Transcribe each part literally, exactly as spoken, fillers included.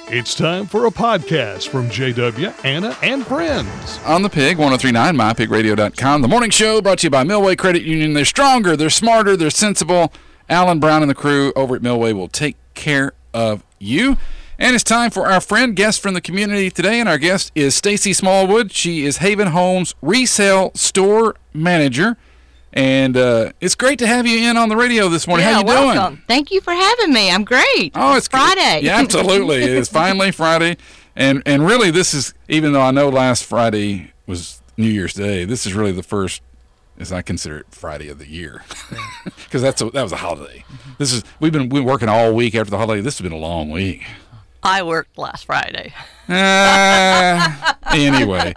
It's time for a podcast from J W, Anna, and friends. On the Pig, ten thirty-nine, my pig radio dot com. The morning show brought to you by Millway Credit Union. They're stronger, they're smarter, they're sensible. Alan Brown and the crew over at Millway will take care of you. And it's time for our friend, guest from the community today. And our guest is Stacy Smallwood. She is Haven Homes Resale Store Manager. And uh, it's great to have you in on the radio this morning. Yeah, How you welcome. doing? Thank you for having me. I'm great. Oh, it's, it's Friday. Yeah, absolutely. It is finally Friday. And and really, this is, even though I know last Friday was New Year's Day, this is really the first, as I consider it, Friday of the year. Because that's a, that was a holiday. This is We've been, we've been working all week after the holiday. This has been a long week. I worked last Friday. Uh, anyway,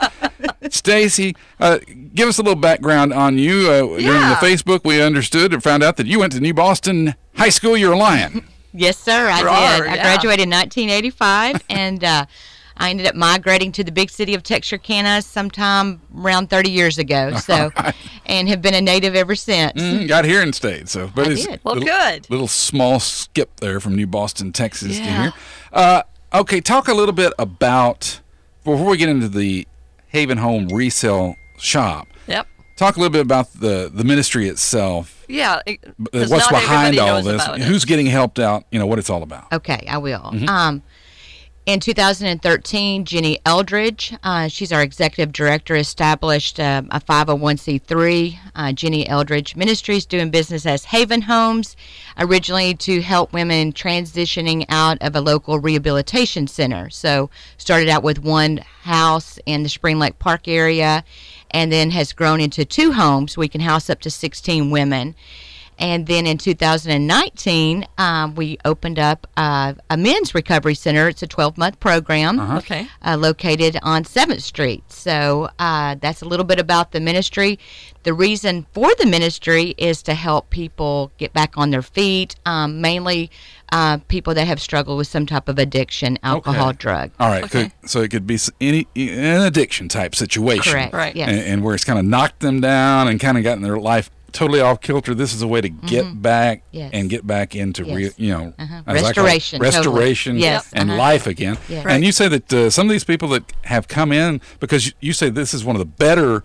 Stacy, uh, give us a little background on you. Uh, Yeah. During the Facebook, we understood and found out that you went to New Boston High School. You're a Lion. Yes, sir. I Roar, did. I yeah. graduated in nineteen eighty-five, and uh, I ended up migrating to the big city of Texarkana sometime around thirty years ago. So, right. and have been a native ever since. Mm, got here and stayed. So, but I it's did. Well, little, good. Little small skip there from New Boston, Texas to Yeah. here. Uh, okay, talk a little bit about, before we get into the Haven Home resale shop, Yep. talk a little bit about the, the ministry itself. Yeah. it- uh, 'cause What's not behind everybody all knows this? about it. Who's getting helped out? You know, what it's all about. Okay, I will. Mm-hmm. Um, in two thousand thirteen, Jenny Eldridge, uh, she's our executive director, established um, a five oh one c three, uh, Jenny Eldridge Ministries, doing business as Haven Homes, originally to help women transitioning out of a local rehabilitation center. So started out with one house in the Spring Lake Park area, and then has grown into two homes. We can house up to sixteen women. And then in two thousand nineteen, um, we opened up uh, a men's recovery center. It's a twelve-month program Okay. uh, located on seventh street. So uh, that's a little bit about the ministry. The reason for the ministry is to help people get back on their feet, um, mainly uh, people that have struggled with some type of addiction, alcohol, Okay. drug. All right, Okay. so, so it could be s- any an addiction type situation. Correct. Right. Yes. And, and where it's kind of knocked them down and kind of gotten their life totally off kilter. This is a way to get back Mm-hmm. Yes. and get back into Yes. re, you know Uh-huh. as I call it, Restoration, totally. restoration, Yes. and Uh-huh. life again. Yes. And Right. you say that uh, some of these people that have come in, because you, you say this is one of the better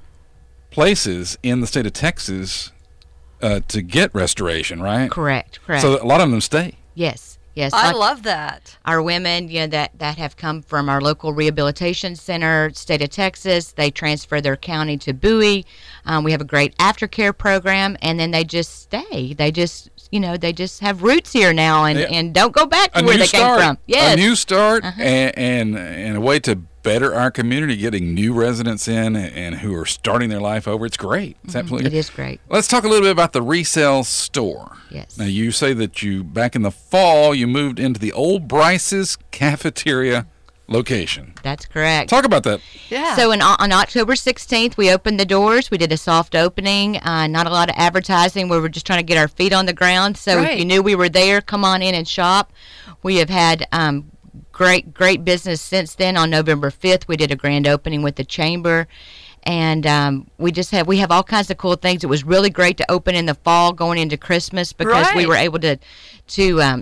places in the state of Texas uh, to get restoration, right? Correct. Correct. So a lot of them stay. yes. Yes. I like- love that. our women, you know, that, that have come from our local rehabilitation center, state of Texas, they transfer their county to Bowie. Um, we have a great aftercare program, and then they just stay. They just, you know, they just have roots here now and, Yeah. and don't go back to A where new they start, came from. Yes. a new start, Uh-huh. and, and and a way to better our community, getting new residents in and, and who are starting their life over. It's great. It's absolutely It great. is great. Let's talk a little bit about the resale store. Yes. Now, you say that you, back in the fall, you moved into the old Bryce's Cafeteria location. That's correct. Talk about that. Yeah. So in, on October sixteenth, we opened the doors. We did a soft opening, uh, not a lot of advertising. We were just trying to get our feet on the ground. So Right. if you knew we were there, come on in and shop. We have had um, great, great business since then. On November fifth, we did a grand opening with the Chamber. And um, we just have we have all kinds of cool things. It was really great to open in the fall, going into Christmas, because we Right. were able to to um,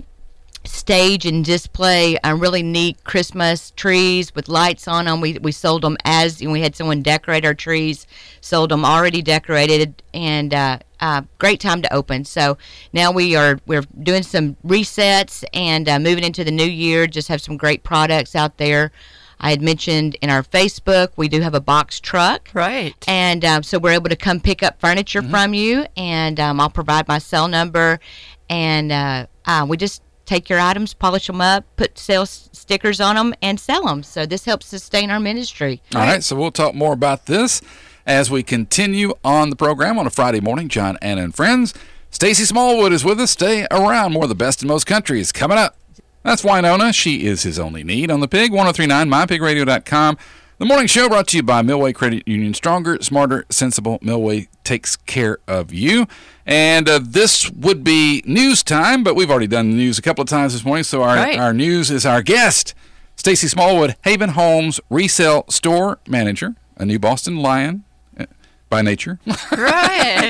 stage and display uh, really neat Christmas trees with lights on them. We we sold them as and we had someone decorate our trees, sold them already decorated, and uh, uh, great time to open. So now we are we're doing some resets and uh, moving into the new year. Just have some great products out there. I had mentioned in our Facebook we do have a box truck. Right. And um, so we're able to come pick up furniture from you, and um, I'll provide my cell number, and uh, uh, we just take your items, polish them up, put sales stickers on them, and sell them. So this helps sustain our ministry. All right, so we'll talk more about this as we continue on the program on a Friday morning. John, Anna, and friends. Stacy Smallwood is with us. Stay around. More of the best in most countries coming up. That's Winona. She is his only need on the Pig. ten thirty-nine, my pig radio dot com. The morning show brought to you by Millway Credit Union. Stronger, smarter, sensible. Millway takes care of you. And uh, this would be news time, but we've already done the news a couple of times this morning, so our, Right. our news is our guest, Stacy Smallwood, Haven Homes Resale Store Manager, a New Boston Lion. by nature. Right.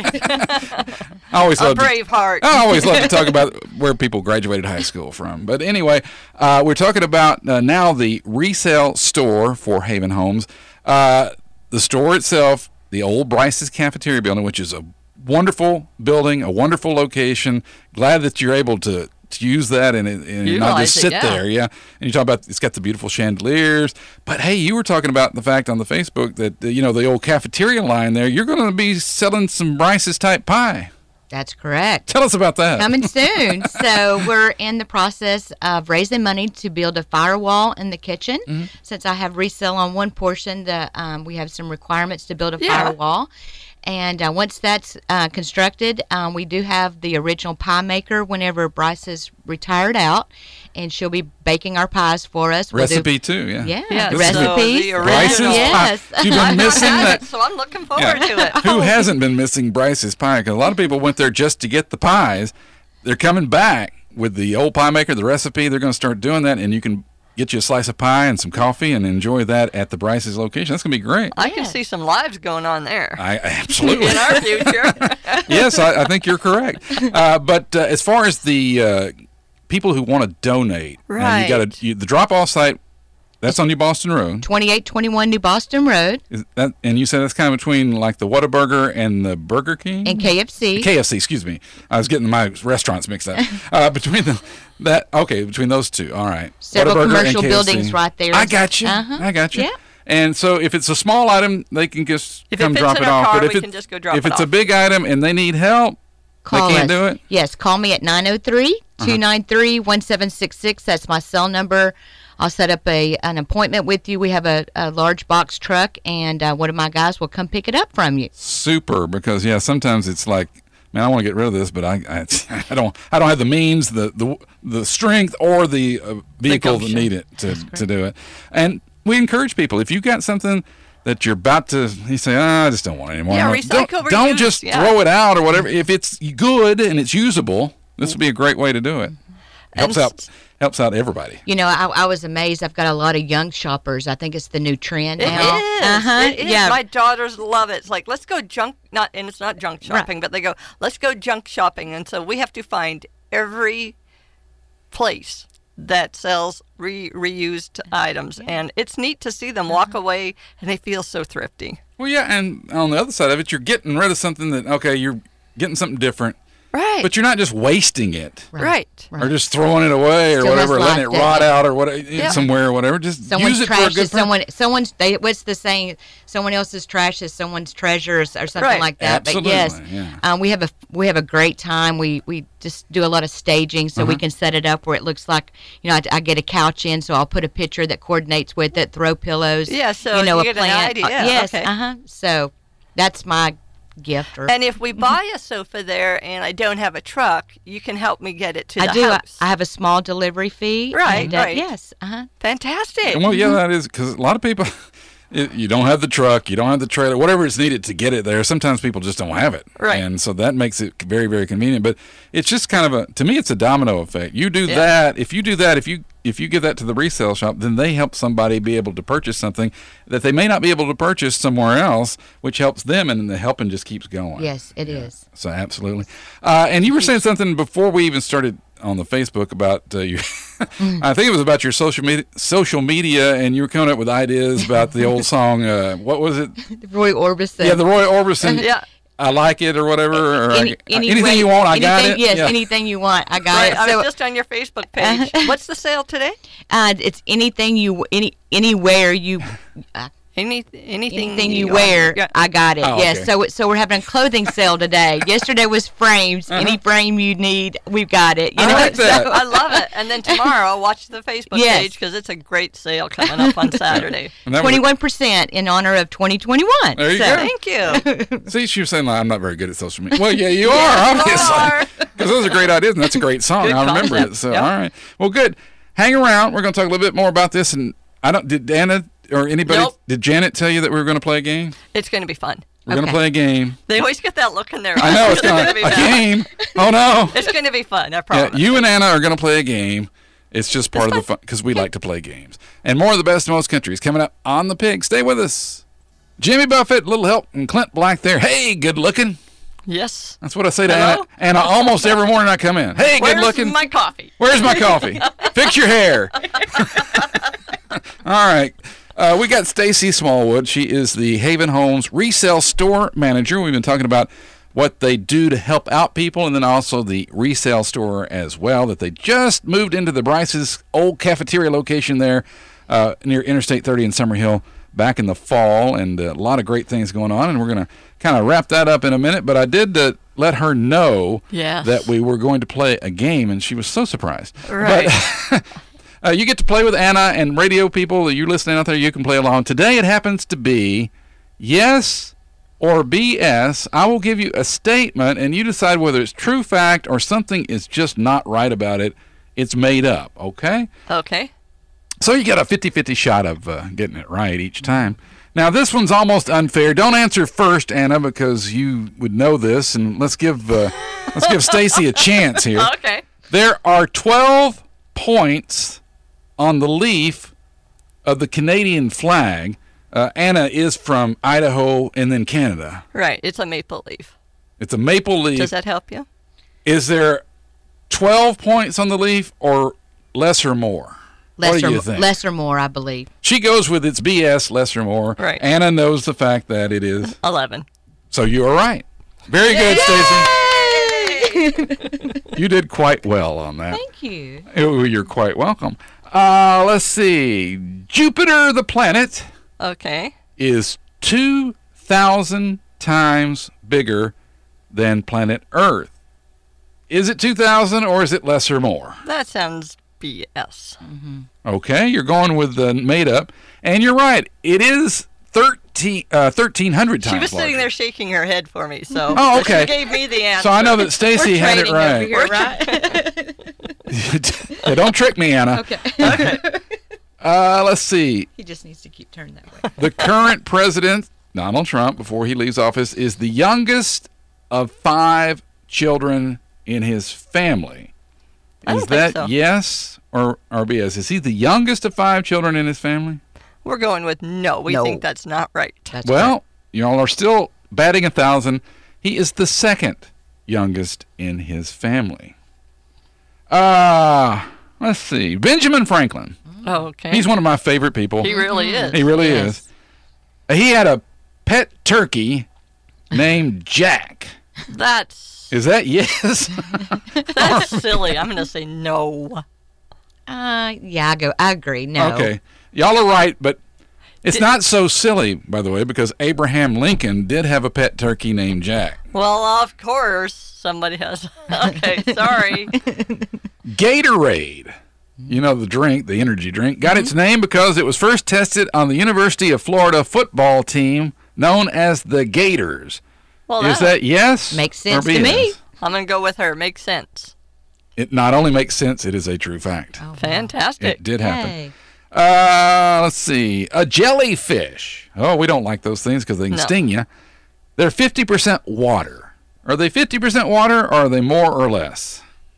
I always A love brave heart. I always love to talk about where people graduated high school from. But anyway, uh, we're talking about uh, now the resale store for Haven Homes. Uh, the store itself, the old Bryce's Cafeteria building, which is a wonderful building, a wonderful location. Glad that you're able to, to use that and, and not Utilize just it, sit yeah. there. Yeah. And you talk about it's got the beautiful chandeliers. But hey, you were talking about the fact on the Facebook that, uh, you know, the old cafeteria line there, you're going to be selling some Bryce's type pie. That's correct. Tell us about that. Coming soon. So we're in the process of raising money to build a firewall in the kitchen. Mm-hmm. Since I have resale on one portion, the um, we have some requirements to build a Yeah. firewall. And uh, once that's uh, constructed, um, we do have the original pie maker whenever Bryce is retired out, and she'll be baking our pies for us. We'll do- Recipe too, yeah. yeah, Yeah, the This is so recipes. the Bryce's original- Yes. pie. You've been I've missing not had that. it, so I'm looking forward Yeah. to it. Who hasn't been missing Bryce's pie? Because a lot of people went there just to get the pies. They're coming back with the old pie maker, the recipe. They're going to start doing that, and you can get you a slice of pie and some coffee and enjoy that at the Bryce's location. That's going to be great. I can Yes. see some lives going on there I absolutely. in our future. Yes, I, I think you're correct. Uh, but uh, as far as the uh, people who want to donate, now you got Right. to the drop-off site. That's on New Boston Road. twenty-eight twenty-one New Boston Road Is that, and you said that's kind of between like the Whataburger and the Burger King? and K F C. K F C, excuse me. I was getting my restaurants mixed up. Uh, between the, that, okay, between those two. All right. Several Whataburger and commercial K F C. buildings right there. I got you. Uh-huh. I got you. Yeah. And so if it's a small item, they can just If it come fits drop in it our off. car, but if we it, can just go drop if it it's a off. big item and they need help, Call they can't us. do it? Yes, call me at nine oh three, two nine three, one seven six six. That's my cell number. I'll set up a an appointment with you. We have a, a large box truck, and uh, one of my guys will come pick it up from you. Super, because yeah, sometimes it's like, man, I want to get rid of this, but I, I, I don't, I don't have the means, the the, the strength, or the uh, vehicle to gumption. need it to to do it. And we encourage people, if you got something that you're about to, you say, ah, I just don't want it anymore. Yeah, Don't- recycle, don't, reuse, don't just yeah. throw it out or whatever. If it's good and it's usable, this would be a great way to do it. Helps And out, helps out everybody. You know, I, I was amazed. I've got a lot of young shoppers. I think it's the new trend It now. is. Uh-huh. It is. Yeah. My daughters love it. It's like, let's go junk, not, and it's not junk shopping, but they go, let's go junk shopping. And so we have to find every place that sells re- reused items. And it's neat to see them walk away and they feel so thrifty. Well, yeah, and on the other side of it, you're getting rid of something that, okay, you're getting something different, Right. but you're not just wasting it. right. Or just throwing it away or Still has whatever, letting it life, rot doesn't it? out or whatever, somewhere or whatever. Just Someone's use it trash for a good is purpose. someone. Someone's. They, what's the saying? Someone else's trash is someone's treasure, or, or something Right. like that. Absolutely, But yes, yeah. um, we have a we have a great time. We we just do a lot of staging, so Uh-huh. we can set it up where it looks like, you know, I, I get a couch in, so I'll put a picture that coordinates with it. Throw pillows. Yeah, so you know, you a get an plant. idea. Uh, Yeah, yes. okay. Uh huh. So that's my gift. Or And if we buy a sofa there and I don't have a truck, you can help me get it to I the do. I, house. I have a small delivery fee. Right, and, uh, right. Yes. Uh huh. Fantastic. Well, yeah, that is because a lot of people, it, you don't have the truck, you don't have the trailer, whatever is needed to get it there. Sometimes people just don't have it, Right. And so that makes it very, very convenient. But it's just kind of a, to me, it's a domino effect. You do Yeah. that. If you do that, if you if you give that to the resale shop, then they help somebody be able to purchase something that they may not be able to purchase somewhere else, which helps them, and the helping just keeps going. Yes, it is. So absolutely. Uh, and you were saying something before we even started on the Facebook about uh, you. I think it was about your social media, social media, and you were coming up with ideas about the old song. Uh, what was it? Roy Orbison. Yeah, the Roy Orbison. Yeah. I like it or whatever. Or Any, I- any anything way- you want, I anything, got it. Yes, Yeah. anything you want, I got Right, it. I So was just on your Facebook page. What's the sale today? uh, it's anything you any anywhere you uh, Any anything, anything you wear, Yeah. I got it. Oh, yes. okay. So so we're having a clothing sale today. Yesterday was frames. Any frame you need, we've got it. You I know, like that. so- I love it. And then tomorrow I'll watch the Facebook Yes. page because it's a great sale coming up on Saturday. And that was- twenty-one percent in honor of twenty twenty-one. There you so, go. Thank you. See, she was saying like, I'm not very good at social media. Well, yeah, you are, Yes, you obviously. are. Because those are great ideas, and that's a great song. Good I remember concept. it. So, Yep. all right. Well, good. Hang around. We're going to talk a little bit more about this. And I don't, did Anna or anybody, Nope. did Janet tell you that we were going to play a game? It's going to be fun. We're going to Okay. play a game. They always get that look in their eyes. I know, it's gonna going be to a fun. game. Oh, no. It's going to be fun. I Yeah, promise. you and Anna are going to play a game. It's just part of the fun because we like to play games. And more of the best in most countries coming up on The Pig. Stay with us. Jimmy Buffett, little help, and Clint Black there. Hey, good looking. Yes. That's what I say to Hello? Anna, Anna almost every morning I come in. Hey, Where's good looking. my coffee? Where's my coffee? Fix your hair. All right. Uh, we got Stacy Smallwood. She is the Haven Homes resale store manager. We've been talking about what they do to help out people, and then also the resale store as well, that they just moved into the Bryce's old cafeteria location there uh, near Interstate thirty in Summerhill back in the fall, and a lot of great things going on, and we're going to kind of wrap that up in a minute, but I did uh, let her know Yes. that we were going to play a game, and she was so surprised. Right. But, uh, you get to play with Anna, and radio people, you listening out there, you can play along. Today it happens to be yes or B S. I will give you a statement, and you decide whether it's true fact or something is just not right about it. It's made up, okay? Okay. So you got a fifty-fifty shot of uh, getting it right each time. Now, this one's almost unfair. Don't answer first, Anna, because you would know this, and let's give uh, let's give Stacy a chance here. Okay. There are twelve points on the leaf of the Canadian flag. Uh, Anna is from Idaho and then Canada. Right. It's a maple leaf. It's a maple leaf. Does that help you? Is there twelve points on the leaf or less or more? Less what do or, you think? less or more, I believe. She goes with it's B S, less or more. Right. Anna knows the fact that it is. eleven. So you are right. Very good, Stacy. You did quite well on that. Thank you. Oh, you're quite welcome. Uh, let's see. Jupiter, the planet, Okay. is two thousand times bigger than planet Earth. Is it two thousand or is it less or more? That sounds B S. Okay, you're going with the made up. And you're right. It is thirteen, uh, thirteen hundred times She was sitting larger. there shaking her head for me, so Oh, okay. she gave me the answer. So I know that Stacy had it Trading over right. here, right? Yeah, don't trick me, Anna. Okay. Uh, let's see. He just needs to keep turning that way. The current president, Donald Trump, before he leaves office, is the youngest of five children in his family. I Is don't think that so. yes or, or B S? Is he the youngest of five children in his family? We're going with no. We No. think that's not right. That's Well, y'all are still batting a thousand. He is the second youngest in his family. Uh, let's see. Benjamin Franklin. Okay. He's one of my favorite people. He really is. He really Yes. is. He had a pet turkey named Jack. That's Is that yes? that's silly. I'm going to say no. Uh, yeah, I go. I agree. No. Okay. Y'all are right, but it's Did- not so silly, by the way, because Abraham Lincoln did have a pet turkey named Jack. Well, of course somebody has. Okay, sorry. Gatorade, you know, the drink, the energy drink, got its name because it was first tested on the University of Florida football team known as the Gators. Well, Is that yes? Makes or sense to B S? me. I'm going to go with her. Makes sense. It not only makes sense, it is a true fact. Oh, wow. Fantastic. It did happen. Hey. Uh, let's see. A jellyfish. Oh, we don't like those things because they can No. sting you. They're fifty percent water. Are they fifty percent water or are they more or less?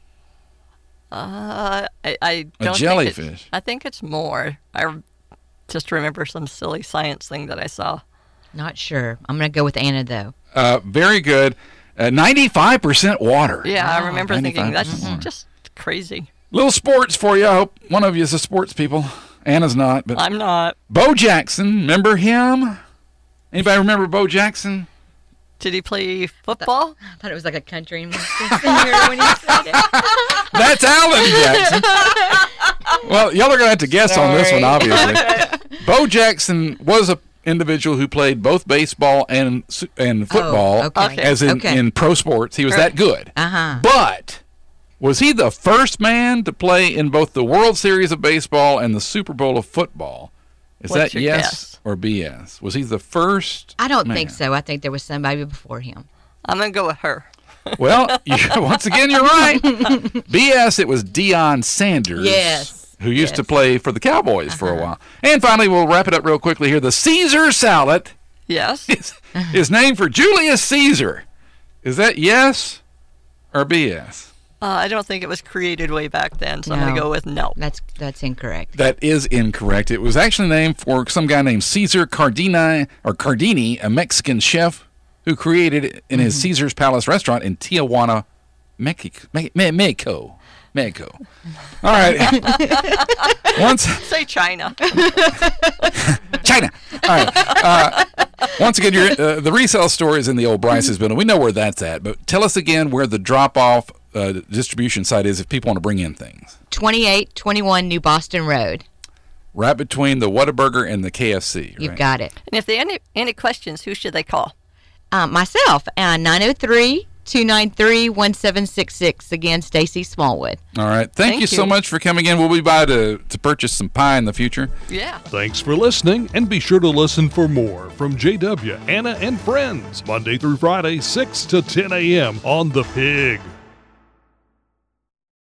Uh, I, I A don't jellyfish. Think it's, I think it's more. I just remember some silly science thing that I saw. Not sure. I'm gonna go with Anna though. Uh, very good. Uh, ninety-five percent water. Yeah, I Wow. remember thinking that's ninety-five percent. just crazy. Little sports for you. I hope one of you is a sports people. Anna's not, but I'm not. Bo Jackson, remember him? Anybody remember Bo Jackson? Did he play football? I thought it was like a country music singer when he said it. That's Alan Jackson. Well, y'all are going to have to guess on this one, Sorry. obviously. Bo Jackson was a individual who played both baseball and su- and football, okay. Okay. as in, Okay. in pro sports. He was Right. that good. Uh-huh. But was he the first man to play in both the World Series of Baseball and the Super Bowl of football? Is What's that your yes guess? or B S? Was he the first? I don't man? think so. I think there was somebody before him. I'm gonna go with her. Well, you, once again, you're right. B S, it was Deion Sanders. Yes. Who used to Yes. play for the Cowboys for a while. And finally, we'll wrap it up real quickly here. The Caesar salad Yes. is, is named for Julius Caesar. Is that yes or B S? Uh, I don't think it was created way back then, so I'm going No. to go with no. That's that's incorrect. That is incorrect. It was actually named for some guy named Cesar Cardini, or Cardini, a Mexican chef who created it in his Caesar's Palace restaurant in Tijuana, Mexico. Me- Me- Mexico. Mexico. All right. Once Say China. China. All right. Uh, once again, your, uh, the resale store is in the old Bryce's building. We know where that's at, but tell us again where the drop-off uh, distribution site is if people want to bring in things. twenty-eight twenty-one New Boston Road. Right between the Whataburger and the K F C. You've right? got it. And if they have any, any questions, who should they call? Uh, myself, uh, nine oh three, two nine three, one seven six six. Again, Stacy Smallwood. All right. Thank, Thank you so you. much for coming in. We'll be by to, to purchase some pie in the future. Yeah. Thanks for listening, and be sure to listen for more from J W, Anna, and Friends, Monday through Friday, six to ten a.m. on The Pig.